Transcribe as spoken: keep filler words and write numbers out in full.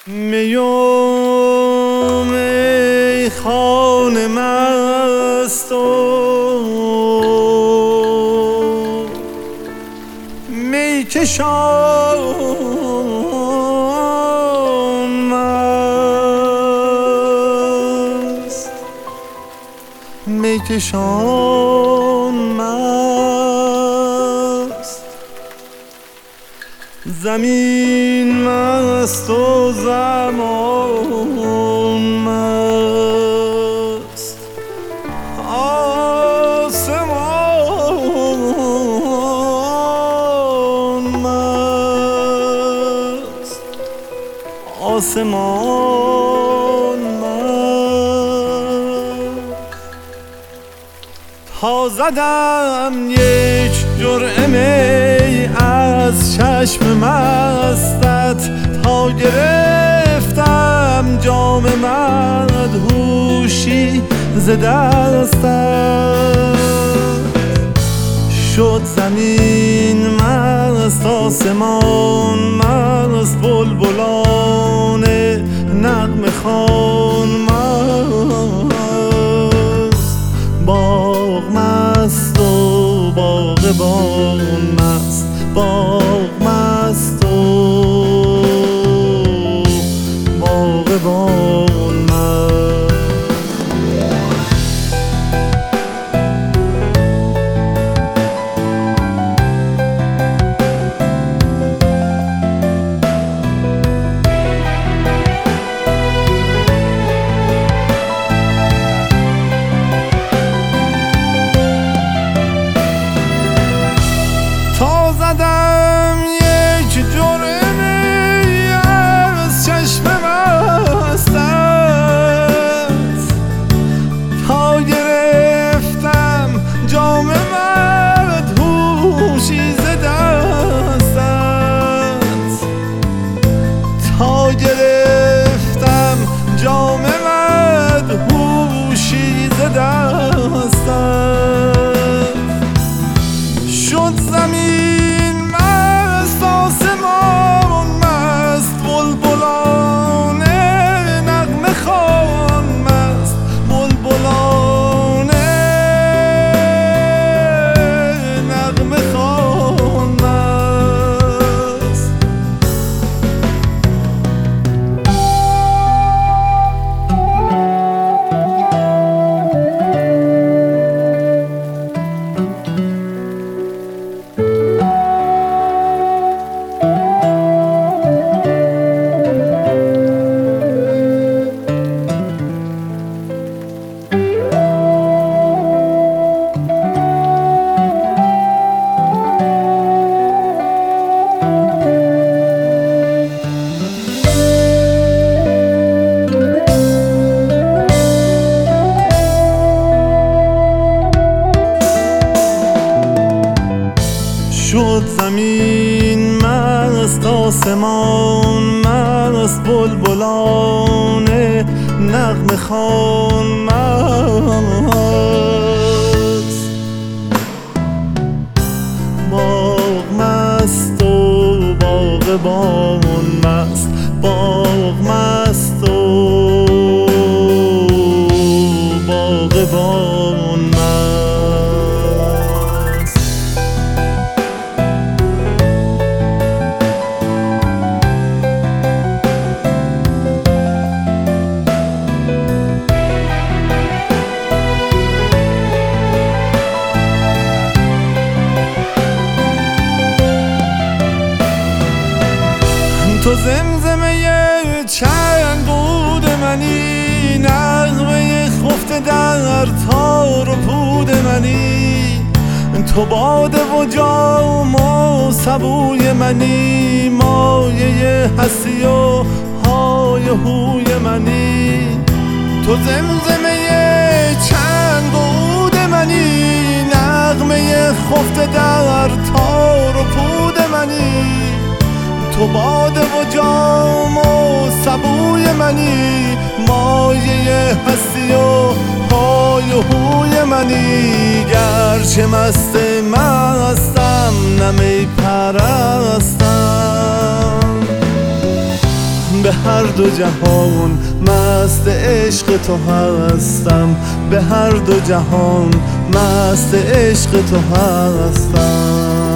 میوم ای خانه مست و می کشان مست، می کشان مست، زمین مست و زمان مست، آسمان مست، آسمان مست. تا زدم یک جرعه می از چشم مستت، تا گرفتم جام مدهوشی ز دستت، شد زمین مست، آسمان مست، بلبلان نغمه خوان مست، باغ مست و باغبان مست، باغ مست و باغبان مست. تا زدم یک جرعه می از چشم مستت، تا گرفتم جام مدهوشی ز دستت، تا گرفتم جام مدهوشی ز دستت، شد زمین مست، آسمان مست، بلبلان نغمه خوان مست، بلبلان نغمه خوان مست. شد زمین مست، آسمان مست، بلبلان نغمه خوان مست، باغ مست و باغبان مست، باغ مست و باغبان مست. تو زمزمه چند بود منی، نغمه خفته در تار و پود منی، تو باده و جام و سبوی منی، مایه هستی و های هوی منی. تو زمزمه چند بود منی، نغمه خفته در تار و پود منی، تو باده و جام و سبوی منی، مایه هستی و های و هوی منی. گرچه مست مستم نمی پرستم، به هر دو جهان مست عشق تو هستم، به هر دو جهان مست عشق تو هستم.